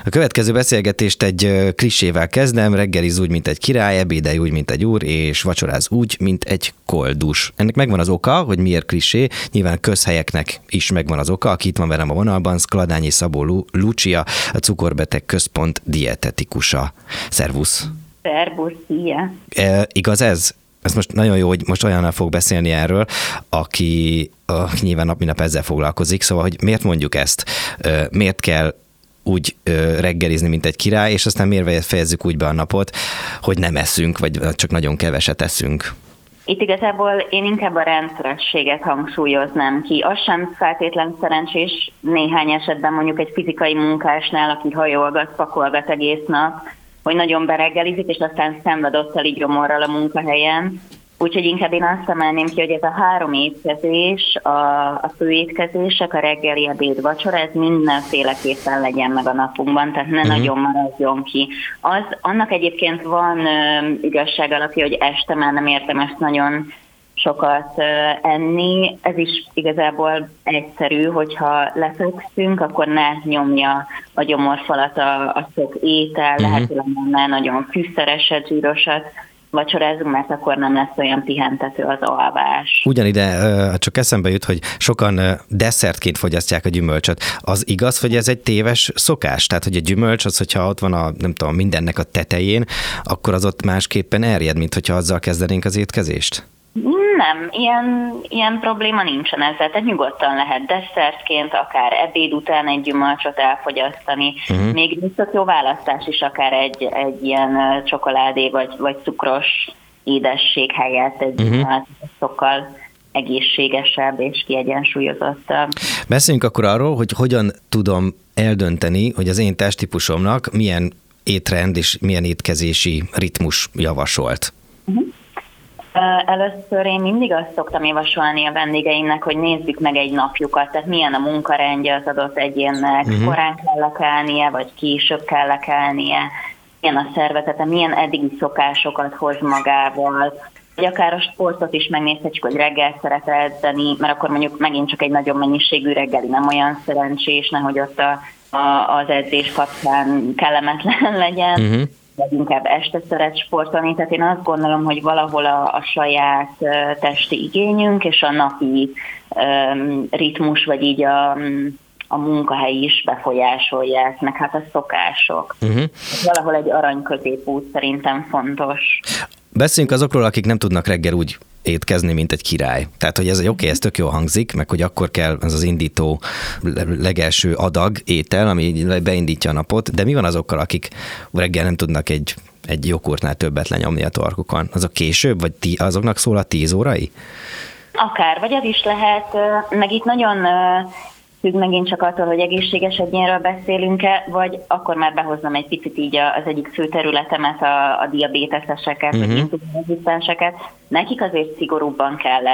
A következő beszélgetést egy klisével kezdem, reggeliz úgy, mint egy király, ebédelj úgy, mint egy úr, és vacsoráz úgy, mint egy koldus. Ennek megvan az oka, hogy miért klisé, nyilván közhelyeknek is megvan az oka, aki itt van velem a vonalban, Skladányi Szabó Lucia, a Cukorbeteg Központ dietetikusa. Szervusz! Szervusz, szia! Igaz ez? Ez most nagyon jó, hogy most olyannal fog beszélni erről, aki nyilván nap mint nap ezzel foglalkozik, szóval, hogy miért mondjuk ezt? Miért kell úgy reggelizni, mint egy király, és aztán miért fejezzük úgy be a napot, hogy nem eszünk, vagy csak nagyon keveset eszünk? Itt igazából én inkább a rendszerességet hangsúlyoznám ki. Az sem feltétlen szerencsés néhány esetben mondjuk egy fizikai munkásnál, aki hajolgat, pakolgat egész nap, hogy nagyon bereggelizik, és aztán szenved ottali gyomorral a munkahelyen. Úgyhogy inkább én azt emelném ki, hogy ez a 3 étkezés, a főétkezések, a reggeli, ebéd, vacsora, ez mindenféleképpen legyen meg a napunkban, tehát ne nagyon maradjon ki. Annak egyébként van igazság alapja, hogy este már nem érdemes nagyon sokat enni. Ez is igazából egyszerű, hogyha lefekszünk, akkor ne nyomja a gyomorfalat a sok étel, lehetőleg már nagyon fűszereset, zsírosat vacsorázunk, mert akkor nem lesz olyan pihentető az alvás. Ugyanide csak eszembe jut, hogy sokan desszertként fogyasztják a gyümölcsöt. Az igaz, hogy ez egy téves szokás? Tehát, hogy a gyümölcs az, hogyha ott van nem tudom, mindennek a tetején, akkor az ott másképpen erjed, mint hogyha azzal kezdenénk az étkezést? Nem, ilyen probléma nincsen ezzel, tehát nyugodtan lehet desszertként, akár ebéd után egy gyümölcsöt elfogyasztani, még tök jó választás is, akár egy ilyen csokoládé vagy cukros édesség helyett egy gyümölcs sokkal egészségesebb és kiegyensúlyozottabb. Beszéljünk akkor arról, hogy hogyan tudom eldönteni, hogy az én testtípusomnak milyen étrend és milyen étkezési ritmus javasolt. Először én mindig azt szoktam javasolni a vendégeimnek, hogy nézzük meg egy napjukat, tehát milyen a munkarendje az adott egyénnek, korán kell kelnie, vagy később kell kelnie, milyen a szervezete, milyen eddigi szokásokat hoz magával, vagy akár a sportot is megnézhetjük, hogy reggel szeret edzeni, mert akkor mondjuk megint csak egy nagyon mennyiségű reggeli nem olyan szerencsés, nehogy ott az edzés kapcsán kellemetlen legyen. Vagy inkább este szeret sportolni, tehát én azt gondolom, hogy valahol a saját testi igényünk és a napi ritmus, vagy így a munkahely is befolyásolják, meg hát a szokások. Valahol egy arany középút szerintem fontos. Beszéljünk azokról, akik nem tudnak reggel úgy étkezni, mint egy király. Tehát, hogy ez oké, ez tök jól hangzik, meg hogy akkor kell ez az indító legelső adag étel, ami beindítja a napot, de mi van azokkal, akik reggel nem tudnak egy joghurtnál többet lenyomni a torkukon? Azok később, vagy azoknak szól a 10 órai? Akár, vagy az is lehet, meg itt nagyon függ megint csak attól, hogy egészséges egyénről beszélünk-e, vagy akkor már behoznom egy picit így az egyik fő területemet, a diabéteszeseket, vagy inzulinrezisztenseket. Nekik azért szigorúbban kell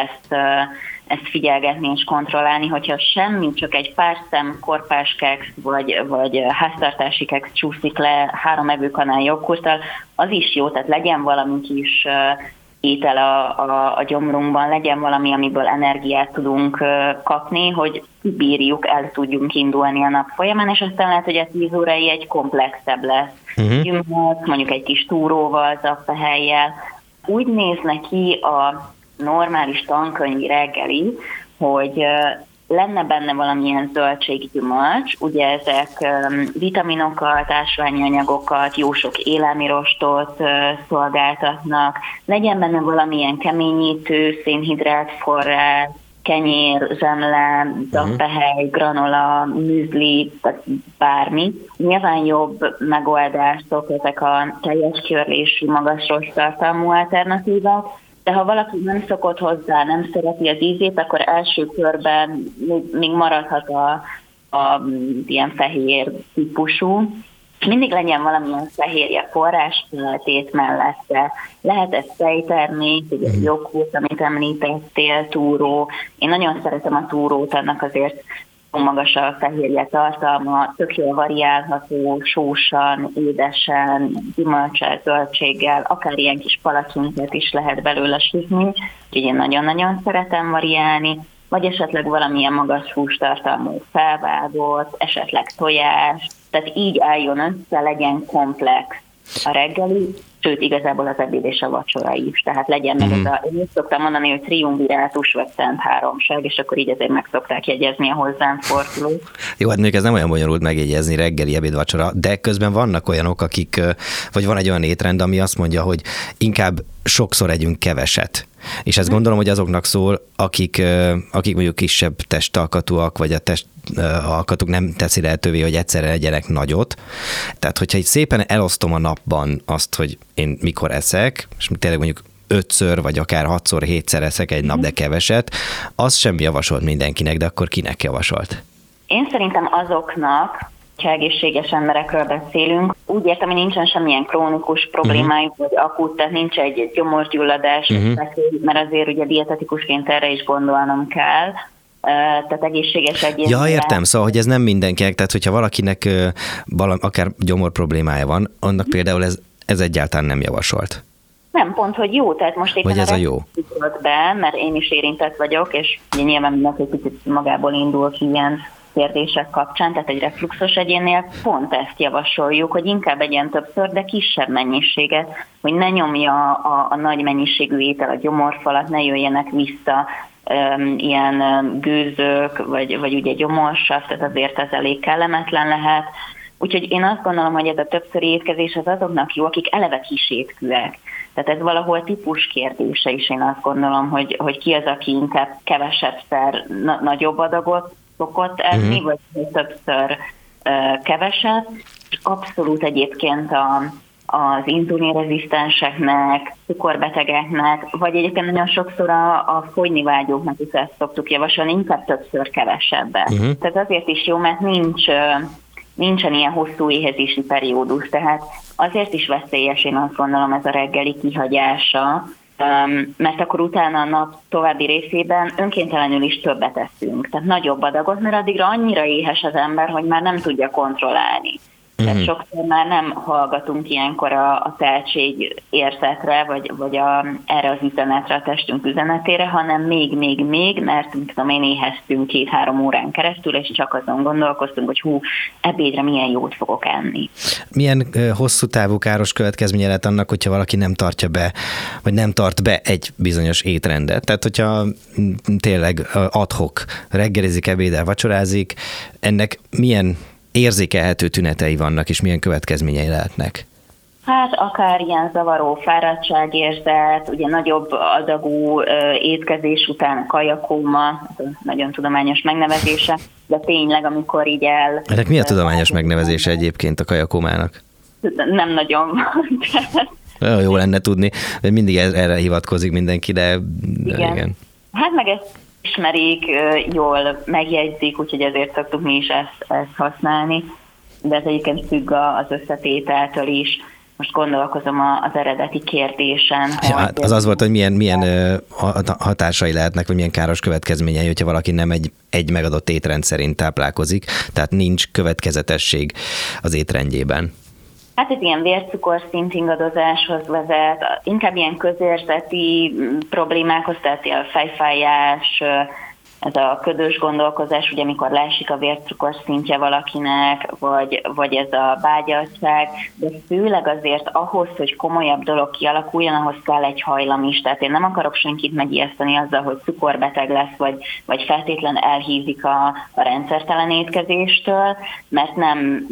ezt figyelgetni és kontrollálni, hogyha semmi, csak egy pár szem korpás keksz, vagy háztartási keksz csúszik le 3 evőkanál joghurttal, az is jó, tehát legyen valami kis étel a gyomrunkban, legyen valami, amiből energiát tudunk kapni, hogy bírjuk, el tudjunk indulni a nap folyamán, és aztán lehet, hogy a 10 órai egy komplexebb lesz. Gyümölcs, mondjuk egy kis túróval, zappehelyjel. Úgy néz neki a normális tankönyvi reggeli, hogy lenne benne valamilyen zöldséggyümölcs, ugye ezek vitaminokat, ásványi anyagokat, jó sok élelmirostot szolgáltatnak, legyen benne valamilyen keményítő, szénhidrát forrás, kenyér, zsemle, zappehely, granola, műzli, bármi. Nyilván jobb megoldások ezek a teljes körlésű, magas rosttartalmú alternatívák, de ha valaki nem szokott hozzá, nem szereti az ízét, akkor első körben még maradhat a ilyen fehér típusú. Mindig legyen valamilyen fehérje forrás tét mellette. Lehet ez tejtermék, ugye joghurt, amit említettél, túró. Én nagyon szeretem a túrót, annak azért magas a fehérje tartalma, tök jól variálható, sósan, édesen, gyümölcsel, zöldséggel, akár ilyen kis palacsinket is lehet belőle sütni, úgyhogy én nagyon-nagyon szeretem variálni, vagy esetleg valamilyen magas hústartalmú felvágott, esetleg tojás, Tehát így álljon össze, legyen komplex a reggeli, sőt, igazából az ebéd és a vacsora is. Tehát legyen meg ez én úgy szoktam mondani, hogy triumvirátus vagy szent háromság, és akkor így azért meg szokták jegyezni a hozzám fordulót. Jó, hát mondjuk ez nem olyan bonyolult megjegyezni reggeli, ebéd, vacsora, de közben vannak olyanok, vagy van egy olyan étrend, ami azt mondja, hogy inkább sokszor együnk keveset. És ezt gondolom, hogy azoknak szól, akik mondjuk kisebb testalkatúak, vagy a testalkatuk nem teszi lehetővé, hogy egyszerre legyenek nagyot. Tehát, hogyha így szépen elosztom a napban azt, hogy én mikor eszek, és tényleg mondjuk 5-ször, vagy akár 6-szor, 7-szer eszek egy nap, de keveset, az sem javasolt mindenkinek, de akkor kinek javasolt? Én szerintem azoknak, ha egészséges emberekről beszélünk, úgy értem, hogy nincsen semmilyen krónikus problémájuk, vagy akut, tehát nincs egy gyomorgyulladás, mert azért ugye dietetikusként erre is gondolnom kell, tehát egészséges egyéb. Ja, értem, szóval, hogy ez nem mindenkinek, tehát hogyha valakinek akár gyomor problémája van, annak például ez egyáltalán nem javasolt. Nem, pont, hogy jó, tehát most éppen ez a jó be, mert én is érintett vagyok, és nyilván mindenki egy picit magából indul ki ilyen kérdések kapcsán, tehát egy refluxos egyénnél pont ezt javasoljuk, hogy inkább egyen többször, de kisebb mennyiséget, hogy ne nyomja a nagy mennyiségű étel a gyomorfalat, ne jöjjenek vissza ilyen gőzök, vagy ugye gyomorsav, tehát azért ez elég kellemetlen lehet. Úgyhogy én azt gondolom, hogy ez a többszöri étkezés az azoknak jó, akik eleve kisétkűek. Tehát ez valahol típus kérdése is, én azt gondolom, hogy ki az, aki inkább kevesebbszer nagyobb adagot szokott enni, vagy többször keveset. Abszolút egyébként az inzulinrezisztenseknek, cukorbetegeknek, vagy egyébként nagyon sokszor a fogyni vágyóknak is ezt szoktuk javasolni, inkább többször kevesebbet. Tehát azért is jó, mert nincsen ilyen hosszú éhezési periódus, tehát azért is veszélyes, én azt gondolom, ez a reggeli kihagyása, mert akkor utána a nap további részében önkéntelenül is többet eszünk, tehát nagyobb adagot, mert addigra annyira éhes az ember, hogy már nem tudja kontrollálni. Tehát sokszor már nem hallgatunk ilyenkor a tehetség érzetre, vagy erre az üzenetre, a testünk üzenetére, hanem még, mert tudom én, éheztünk 2-3 órán keresztül, és csak azon gondolkoztunk, hogy ebédre milyen jót fogok enni. Milyen hosszú távú káros következménye lehet annak, hogyha valaki nem tartja be, vagy nem tart be egy bizonyos étrendet? Tehát, hogyha tényleg ad-hoc reggelizik, ebédel, vacsorázik, ennek milyen érzékelhető tünetei vannak, és milyen következményei lehetnek? Hát akár ilyen zavaró fáradtságérzet, ugye nagyobb adagú étkezés után kajakóma, nagyon tudományos megnevezése, de tényleg, amikor így Ennek mi a tudományos megnevezése egyébként a kajakómának? Nem nagyon. Nagyon jó lenne tudni, mert mindig erre hivatkozik mindenki, de igen. Hát meg ezt ismerik, jól megjegyzik, úgyhogy ezért szoktuk mi is ezt használni, de ez egyébként függ az összetételtől is. Most gondolkozom az eredeti kérdésen. Ja, hát az volt, hogy milyen hatásai lehetnek, vagy milyen káros következményei, hogyha valaki nem egy megadott étrend szerint táplálkozik, tehát nincs következetesség az étrendjében. Hát ez ilyen vércukorszint ingadozáshoz vezet, inkább ilyen közérzeti problémákhoz, tehát a fejfájás, ez a ködös gondolkozás, ugye amikor leesik a vércukorszintje valakinek, vagy ez a vágyaltság, de főleg azért ahhoz, hogy komolyabb dolog kialakuljon, ahhoz kell egy hajlam is. Tehát én nem akarok senkit megijeszteni azzal, hogy cukorbeteg lesz, vagy feltétlen elhízik a rendszertelen étkezéstől, mert nem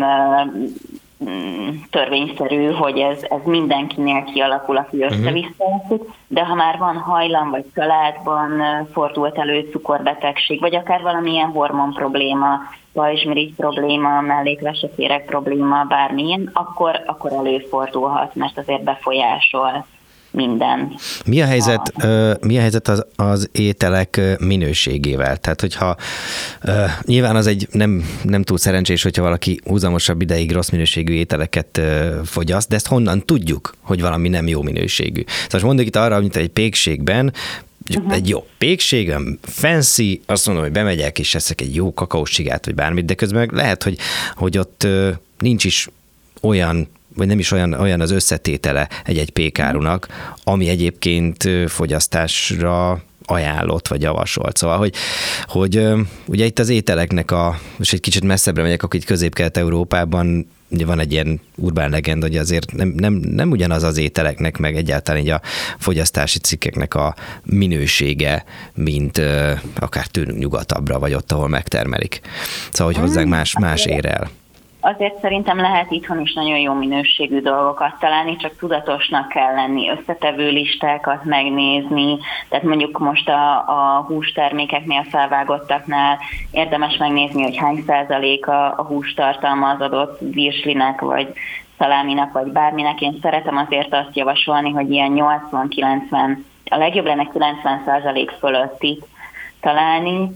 törvényszerű, hogy ez mindenkinél kialakul, aki össze-visszaeszik, de ha már van hajlam, vagy családban fordult elő cukorbetegség, vagy akár valamilyen hormon probléma, pajzsmirigy probléma, mellékveseféreg probléma, bármilyen, akkor előfordulhat, mert azért befolyásol minden. Mi a helyzet az ételek minőségével? Tehát, hogyha nyilván az egy nem túl szerencsés, hogyha valaki húzamosabb ideig rossz minőségű ételeket fogyaszt, de ezt honnan tudjuk, hogy valami nem jó minőségű? Szóval mondjuk itt arra, mint egy pékségben, egy jó pékségem, fancy, azt mondom, hogy bemegyek és eszek egy jó kakaócsigát, vagy bármit, de közben lehet, hogy ott nincs is olyan, vagy nem is olyan az összetétele egy pékárunak, ami egyébként fogyasztásra ajánlott vagy javasolt. Szóval, hogy ugye itt az ételeknek most egy kicsit messzebbre megyek, akkor itt Közép-Kelet-Európában ugye van egy ilyen urbán legenda, hogy azért nem ugyanaz az ételeknek, meg egyáltalán így a fogyasztási cikkeknek a minősége, mint akár tőlünk nyugatabbra, vagy ott, ahol megtermelik. Szóval, hogy hozzánk más ér el. Azért szerintem lehet itthon is nagyon jó minőségű dolgokat találni, csak tudatosnak kell lenni, összetevő listákat megnézni, tehát mondjuk most a hústermékeknél, felvágottaknál érdemes megnézni, hogy hány százalék a hústartalma az adott virslinek, vagy szaláminak, vagy bárminek. Én szeretem azért azt javasolni, hogy ilyen 80-90, a legjobb lenne 90% fölöttit találni.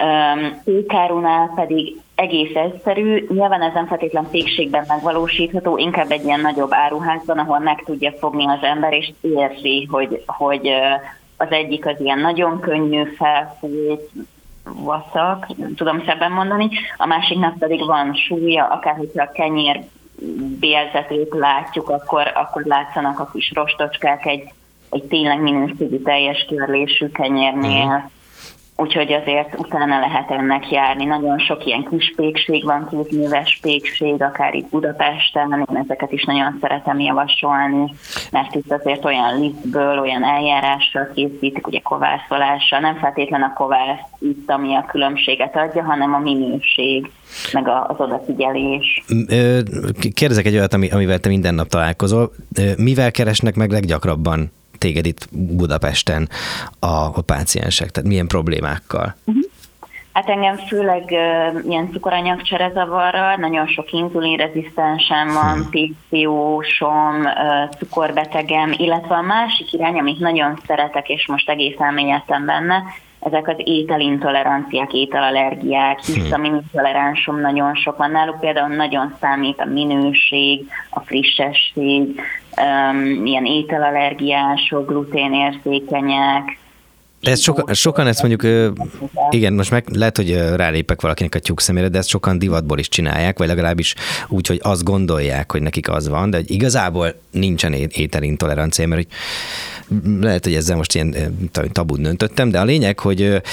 Pékárunál pedig egész egyszerű, nyilván ez nem feltétlen pékségben megvalósítható, inkább egy ilyen nagyobb áruházban, ahol meg tudja fogni az ember, és érzi, hogy az egyik az ilyen nagyon könnyű, felfújt, vaszak, nem tudom szebben mondani, a másiknak pedig van súlya, akár hogyha a kenyér bélzetét látjuk, akkor látszanak a kis rostocskák egy tényleg minőségű teljes körlésű kenyérnél. Úgyhogy azért utána lehet ennek járni. Nagyon sok ilyen kis pékség van, kézműves pékség, akár itt Budapesten, én ezeket is nagyon szeretem javasolni, mert itt azért olyan lisztből, olyan eljárással készítik, ugye kovászolással, nem feltétlen a kovász itt, ami a különbséget adja, hanem a minőség, meg az odafigyelés. Kérdezek egy olyat, amivel te minden nap találkozol. Mivel keresnek meg leggyakrabban téged itt Budapesten a páciensek? Tehát milyen problémákkal? Hát engem főleg ilyen cukoranyagcserezavarral, nagyon sok inzulinrezisztensem van, PCO-som, cukorbetegem, illetve a másik irány, amit nagyon szeretek, és most egész elmélyedtem benne, ezek az ételintoleranciák, ételallergiák, hisztaminintoleranciám nagyon sok van. Náluk például nagyon számít a minőség, a frissesség, ilyen ételallergiások, gluténérzékenyek. De ezt sokan ezt mondjuk, igen, most lehet, hogy rálépek valakinek a tyúk szemére, de ezt sokan divatból is csinálják, vagy legalábbis úgy, hogy azt gondolják, hogy nekik az van, de igazából nincsen ételintolerancia, mert hogy lehet, hogy ezzel most ilyen tabut döntöttem, de a lényeg, hogy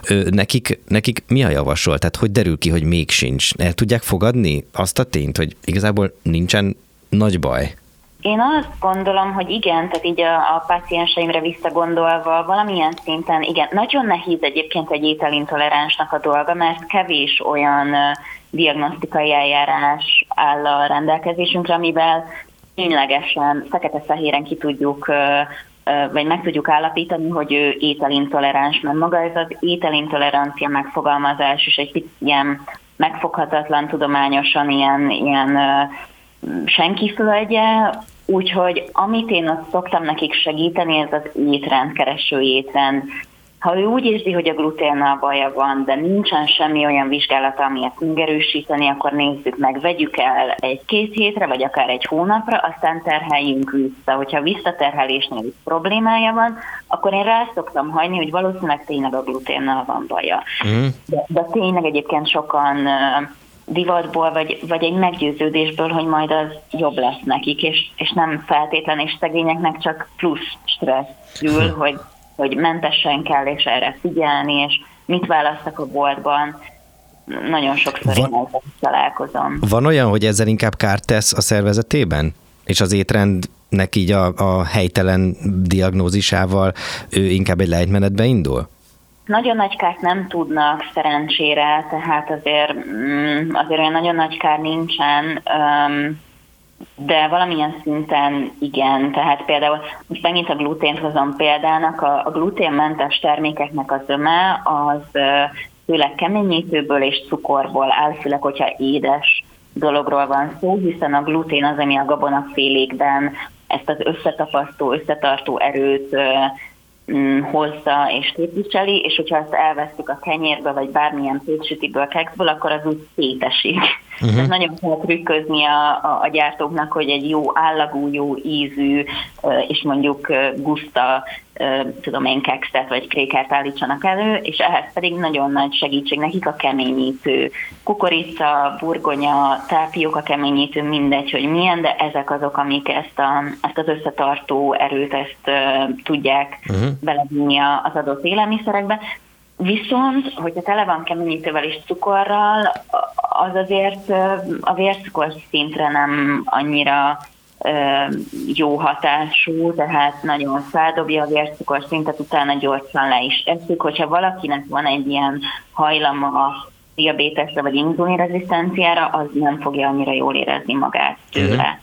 nekik mi a javasol? Tehát hogy derül ki, hogy még sincs? El tudják fogadni azt a tényt, hogy igazából nincsen nagy baj? Én azt gondolom, hogy igen, tehát így a pácienseimre visszagondolva valamilyen szinten, igen, nagyon nehéz egyébként egy ételintoleránsnak a dolga, mert kevés olyan diagnosztikai eljárás áll a rendelkezésünkre, amivel ténylegesen fekete-fehéren ki tudjuk, vagy meg tudjuk állapítani, hogy ő ételintoleráns, mert maga ez az ételintolerancia megfogalmazás is egy picit ilyen megfoghatatlan tudományosan, ilyen senki földje, úgyhogy amit én ott szoktam nekik segíteni, ez az étrend, kereső étrend. Ha ő úgy érzi, hogy a gluténnal baja van, de nincsen semmi olyan vizsgálata, ami ezt megerősíteni, akkor nézzük meg, vegyük el 1-2 hétre, vagy akár 1 hónapra, aztán terheljünk vissza. Hogyha visszaterhelésnél is problémája van, akkor én rá szoktam hagyni, hogy valószínűleg tényleg a gluténnal van baja. De tényleg egyébként sokan divatból, vagy egy meggyőződésből, hogy majd az jobb lesz nekik, és nem feltétlen, és szegényeknek csak plusz stressz ül, hogy mentesen kell, és erre figyelni, és mit választak a boltban. Nagyon sokszor én ezzel találkozom. Van olyan, hogy ezzel inkább kárt tesz a szervezetében? És az étrendnek így a helytelen diagnózisával ő inkább egy lejtmenetbe indul? Nagyon nagy kárt nem tudnak szerencsére, tehát azért olyan nagyon nagy kár nincsen, de valamilyen szinten igen. Tehát például most megint a glutént hozom példának, a gluténmentes termékeknek a zöme az főleg keményítőből és cukorból áll, főleg, hogyha édes dologról van szó, hiszen a glutén az, ami a gabonafélékben ezt az összetartó erőt hozza és képviseli, és hogyha ezt elvesztük a kenyérből, vagy bármilyen péksütiből, kekszből, akkor az úgy szétesik. Tehát nagyon kell trükközni a gyártóknak, hogy egy jó állagú, jó ízű, és mondjuk guszta, tudom én, kekszet vagy krékert állítsanak elő, és ehhez pedig nagyon nagy segítség nekik a keményítő. Kukorica, burgonya, tápióka keményítő, mindegy, hogy milyen, de ezek azok, amik ezt az összetartó erőt, ezt tudják belevinni az adott élelmiszerekbe. Viszont, hogyha tele van keményítővel és cukorral, az azért a vércukor szintre nem annyira jó hatású, tehát nagyon feldobja a vércukor szintet, utána gyorsan le is eszik. Hogyha valakinek van egy ilyen hajlama diabétesre vagy inzulinrezisztenciára, az nem fogja annyira jól érezni magát tőle.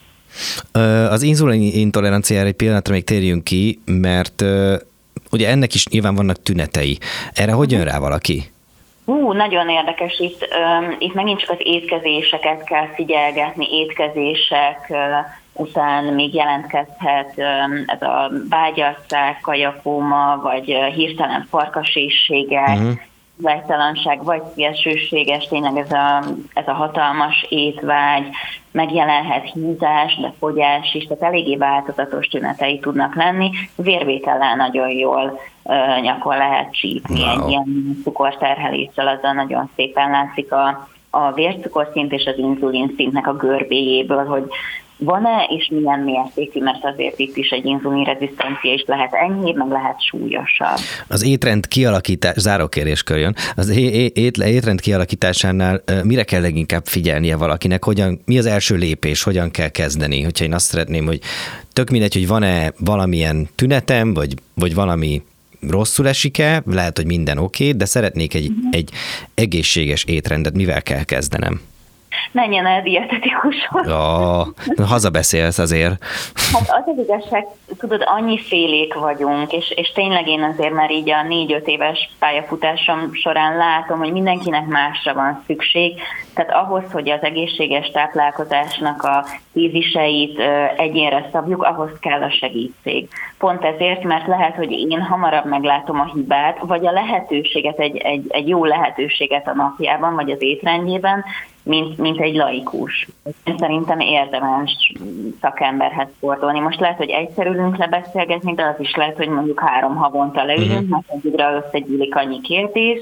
Az inzulin intoleranciára egy pillanatra még térjünk ki, mert ugye ennek is nyilván vannak tünetei. Erre hogy jön rá valaki? Nagyon érdekes. Itt megint csak az étkezéseket kell figyelgetni, étkezések után még jelentkezhet ez a vágyasság, kajakóma, vagy hirtelen farkasészségek, vágytalanság, vagy szélsőséges, tényleg ez a hatalmas étvágy, megjelenhet hízás, de fogyás is, tehát eléggé változatos tünetei tudnak lenni. Vérvétellel nagyon jól nyakon lehet csípni, egy ilyen cukorterheléssel, azzal nagyon szépen látszik a vércukorszint és az inzulin szintnek a görbéjéből, hogy van-e és milyen mértékű, mert azért itt is egy inzulinrezisztencia is lehet enyhébb, meg lehet súlyosabb. Az étrend kialakítás, zárókérdéskör jön, az étrend kialakításánál mire kell leginkább figyelnie valakinek, mi az első lépés, hogyan kell kezdeni? Hogyha én azt szeretném, hogy tök mindegy, hogy van-e valamilyen tünetem, vagy valami rosszul esik-e, lehet, hogy minden oké, de szeretnék egy egészséges étrendet, mivel kell kezdenem? Menjen el dietetikushoz. Hazabeszélsz azért. Hát az az igazság, tudod, annyi félék vagyunk, és tényleg én azért már így a 4-5 éves pályafutásom során látom, hogy mindenkinek másra van szükség. Tehát ahhoz, hogy az egészséges táplálkozásnak a íziseit egyénre szabjuk, ahhoz kell a segítség. Pont ezért, mert lehet, hogy én hamarabb meglátom a hibát, vagy a lehetőséget, egy jó lehetőséget a napjában, vagy az étrendjében, mint egy laikus. Szerintem érdemes szakemberhez fordulni. Most lehet, hogy egyszer ülünk lebeszélgetni, de az is lehet, hogy mondjuk 3 havonta leülünk, mert egyre összegyűlik annyi kérdés,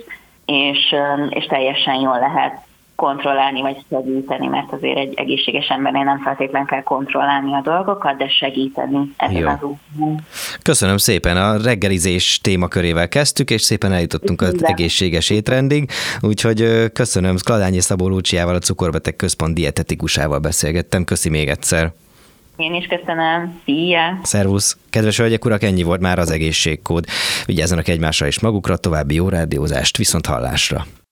és teljesen jól lehet kontrollálni, vagy segíteni, mert azért egy egészséges embernél nem feltétlenül kell kontrollálni a dolgokat, de segíteni ezen az úton. Köszönöm szépen, a reggelizés témakörével kezdtük, és szépen eljutottunk az egészséges étrendig, úgyhogy köszönöm, Kladányi Szabó Lúcsiával, a Cukorbeteg Központ dietetikusával beszélgettem, köszi még egyszer. Én is köszönöm, szia! Szervusz! Kedves hölgyek, urak, ennyi volt már az egészségkód. Vigyázzanak egymásra és magukra, további jó rádiózást, viszont hallásra!